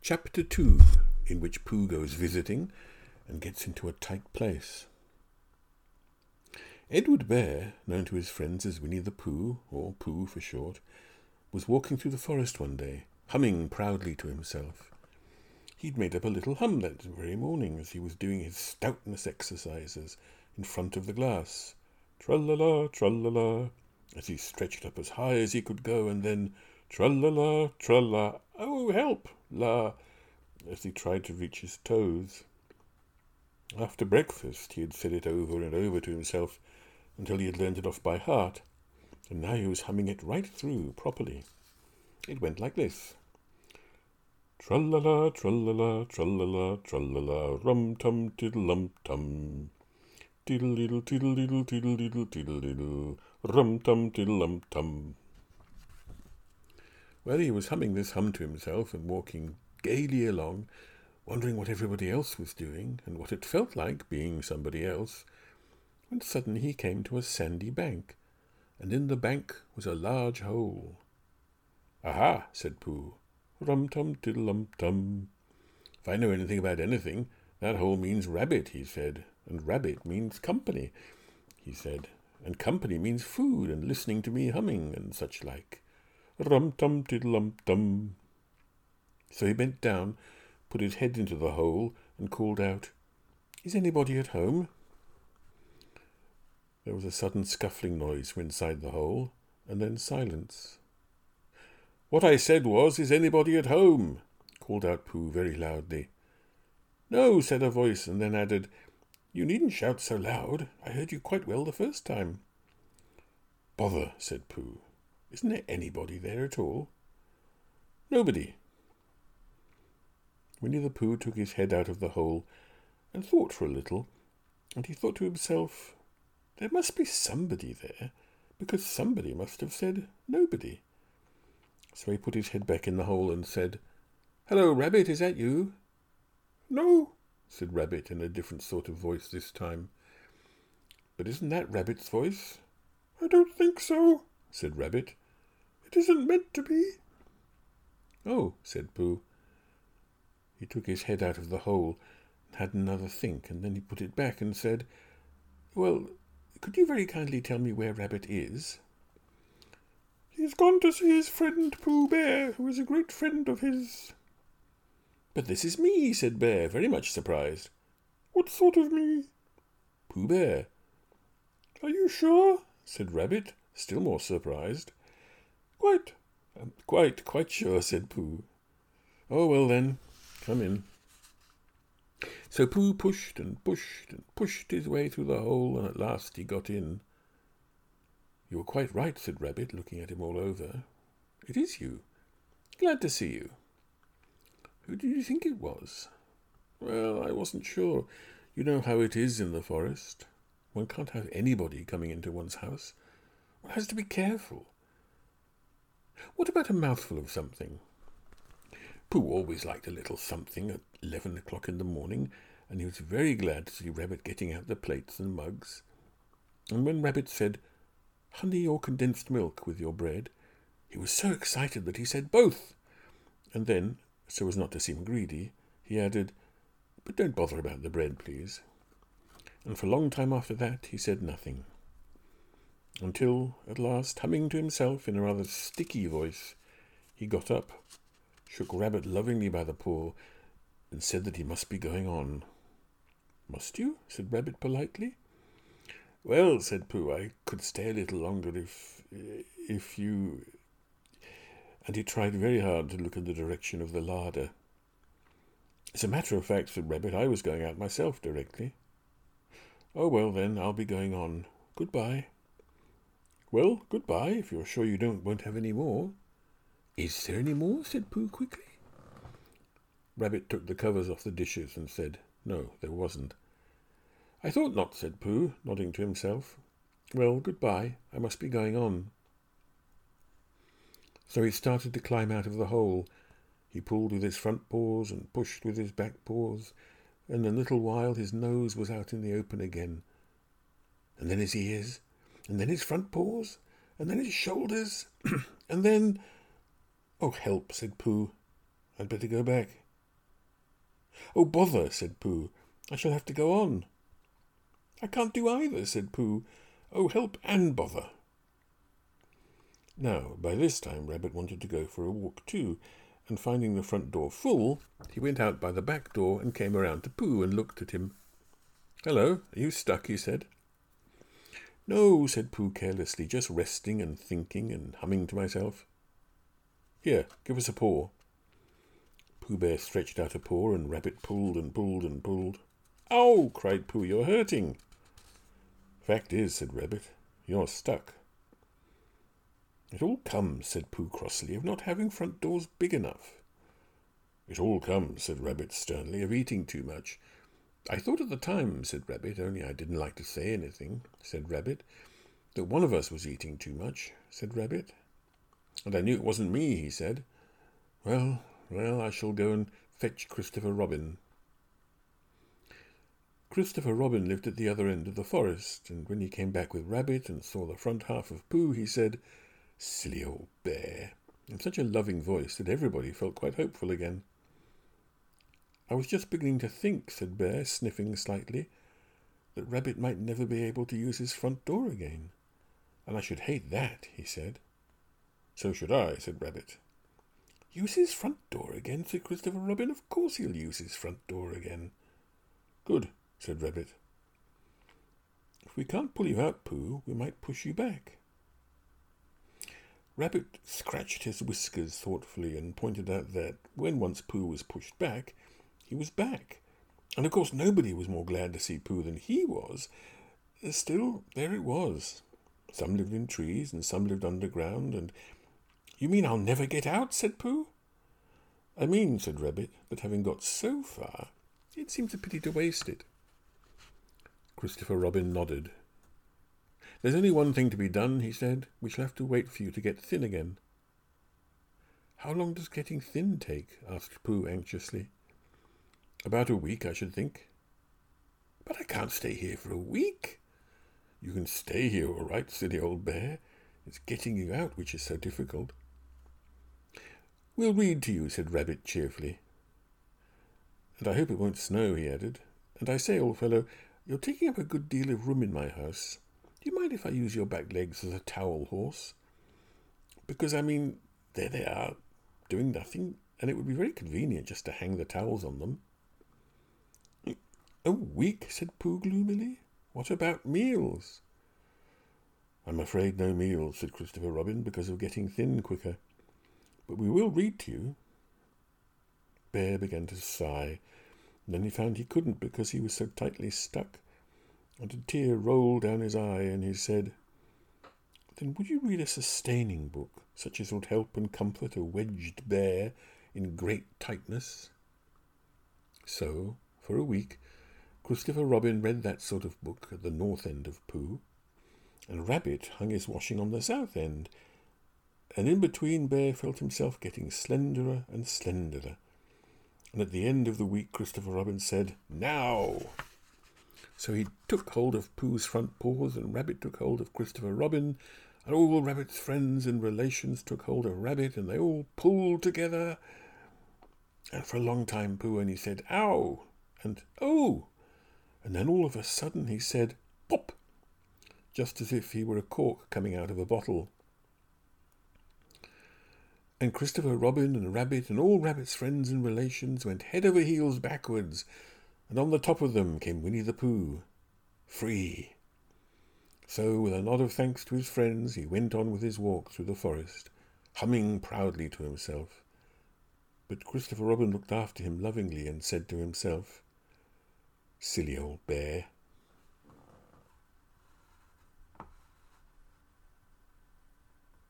Chapter 2, in which Pooh goes visiting and gets into a tight place. Edward Bear, known to his friends as Winnie the Pooh, or Pooh for short, was walking through the forest one day, humming proudly to himself. He'd made up a little hum that very morning as he was doing his stoutness exercises in front of the glass. Tra-la-la, tra-la-la, as he stretched up as high as he could go, and then tra-la-la, tra-la, oh, help, la, as he tried to reach his toes. After breakfast, he had said it over and over to himself until he had learned it off by heart, and now he was humming it right through properly. It went like this. Tra-la-la, tra-la-la, tra-la-la, tra-la-la, rum-tum, tiddle-lum-tum. Tiddle-diddle, tiddle-diddle, tiddle-diddle, tiddle-diddle, rum-tum, tiddle-lum-tum. Well, he was humming this hum to himself and walking gaily along, wondering what everybody else was doing and what it felt like being somebody else, when suddenly he came to a sandy bank, and in the bank was a large hole. "Aha," said Pooh. "Rum-tum, tiddle-lum-tum. If I know anything about anything, that hole means rabbit," he said, "and rabbit means company," he said, "and company means food and listening to me humming and such like. Rum-tum, tiddle-lum-tum." So he bent down, put his head into the hole, and called out, "Is anybody at home?" There was a sudden scuffling noise from inside the hole, and then silence. "What I said was, is anybody at home?" called out Pooh very loudly. "No," said a voice, and then added, "You needn't shout so loud. I heard you quite well the first time." "Bother," said Pooh. "Isn't there anybody there at all?" "Nobody." Winnie the Pooh took his head out of the hole and thought for a little, and he thought to himself, there must be somebody there, because somebody must have said nobody. So he put his head back in the hole and said, "Hello, Rabbit, is that you?" "No," said Rabbit in a different sort of voice this time. "But isn't that Rabbit's voice?" "I don't think so," said Rabbit. "It isn't meant to be." "Oh," said Pooh. He took his head out of the hole and had another think, and then he put it back and said, "Well, could you very kindly tell me where Rabbit is?" "He's gone to see his friend Pooh Bear, who is a great friend of his." "But this is me," said Bear, very much surprised. "What sort of me?" "Pooh Bear." "Are you sure?" said Rabbit, still more surprised. Quite sure," said Pooh. "Oh, well then, come in." So Pooh pushed and pushed and pushed his way through the hole, and at last he got in. "You were quite right," said Rabbit, looking at him all over. "It is you. Glad to see you." "Who did you think it was?" "Well, I wasn't sure. You know how it is in the forest. One can't have anybody coming into one's house. One has to be careful. What about a mouthful of something?" Pooh always liked a little something at 11 o'clock in the morning, and he was very glad to see Rabbit getting out the plates and mugs. And when Rabbit said, "Honey or condensed milk with your bread," he was so excited that he said both. And then, so as not to seem greedy, he added, "But don't bother about the bread, please." And for a long time after that he said nothing, until, at last, humming to himself in a rather sticky voice, he got up, shook Rabbit lovingly by the paw, and said that he must be going on. "Must you?" said Rabbit politely. "Well," said Pooh, "I could stay a little longer if you—" And he tried very hard to look in the direction of the larder. "As a matter of fact," said Rabbit, "I was going out myself directly." "Oh, well, then, I'll be going on. Goodbye." "Well, goodbye, if you're sure you won't have any more." "Is there any more?" said Pooh quickly. Rabbit took the covers off the dishes and said, "No, there wasn't." "I thought not," said Pooh, nodding to himself. "Well, goodbye. I must be going on." So he started to climb out of the hole. He pulled with his front paws and pushed with his back paws, and in a little while his nose was out in the open again. And then his ears, and then his front paws, and then his shoulders, and then— "Oh, help," said Pooh. "I'd better go back." "Oh, bother," said Pooh. "I shall have to go on." "I can't do either," said Pooh. "Oh, help and bother." Now, by this time, Rabbit wanted to go for a walk too, and finding the front door full, he went out by the back door and came around to Pooh and looked at him. "Hello, are you stuck?" he said. "No," said Pooh carelessly, "just resting and thinking and humming to myself." "Here, give us a paw." Pooh Bear stretched out a paw, and Rabbit pulled and pulled and pulled. "Ow!" cried Pooh, "you're hurting." "Fact is," said Rabbit, "you're stuck." "It all comes," said Pooh crossly, "of not having front doors big enough." "It all comes," said Rabbit sternly, "of eating too much." "I thought at the time," said Rabbit, "only I didn't like to say anything," said Rabbit, "that one of us was eating too much," said Rabbit. "And I knew it wasn't me," he said. Well, I shall go and fetch Christopher Robin." Christopher Robin lived at the other end of the forest, and when he came back with Rabbit and saw the front half of Pooh, he said, "Silly old bear," in such a loving voice that everybody felt quite hopeful again. "I was just beginning to think," said Bear, sniffing slightly, "that Rabbit might never be able to use his front door again. And I should hate that," he said. "So should I," said Rabbit. "Use his front door again?" said Christopher Robin. "Of course he'll use his front door again." "Good," said Rabbit. "If we can't pull you out, Pooh, we might push you back." Rabbit scratched his whiskers thoughtfully and pointed out that when once Pooh was pushed back, he was back. And of course nobody was more glad to see Pooh than he was. Still, there it was. Some lived in trees and some lived underground, and... "You mean I'll never get out?" said Pooh. "I mean," said Rabbit, "that having got so far, it seems a pity to waste it." Christopher Robin nodded. "There's only one thing to be done," he said. "We shall have to wait for you to get thin again." "How long does getting thin take?" asked Pooh anxiously. "About a week, I should think." "But I can't stay here for a week." "You can stay here all right, silly old bear. It's getting you out which is so difficult." "We'll read to you," said Rabbit cheerfully. "And I hope it won't snow," he added. "And I say, old fellow, you're taking up a good deal of room in my house. Do you mind if I use your back legs as a towel horse? Because, I mean, there they are, doing nothing, and it would be very convenient just to hang the towels on them." "A week?" said Pooh gloomily. "What about meals?" "I'm afraid no meals," said Christopher Robin, "because of getting thin quicker. But we will read to you." Bear began to sigh, and then he found he couldn't because he was so tightly stuck, and a tear rolled down his eye, and he said, "Then would you read a sustaining book, such as would help and comfort a wedged bear in great tightness?" So, for a week, Christopher Robin read that sort of book at the north end of Pooh, and Rabbit hung his washing on the south end, and in between Bear felt himself getting slenderer and slenderer. And at the end of the week, Christopher Robin said, "Now!" So he took hold of Pooh's front paws, and Rabbit took hold of Christopher Robin, and all Rabbit's friends and relations took hold of Rabbit, and they all pulled together. And for a long time Pooh only said, "Ow!" and "Oh!" And then all of a sudden he said, "Pop!" just as if he were a cork coming out of a bottle. And Christopher Robin and Rabbit and all Rabbit's friends and relations went head over heels backwards, and on the top of them came Winnie the Pooh, free. So, with a nod of thanks to his friends, he went on with his walk through the forest, humming proudly to himself. But Christopher Robin looked after him lovingly and said to himself, "Silly old bear,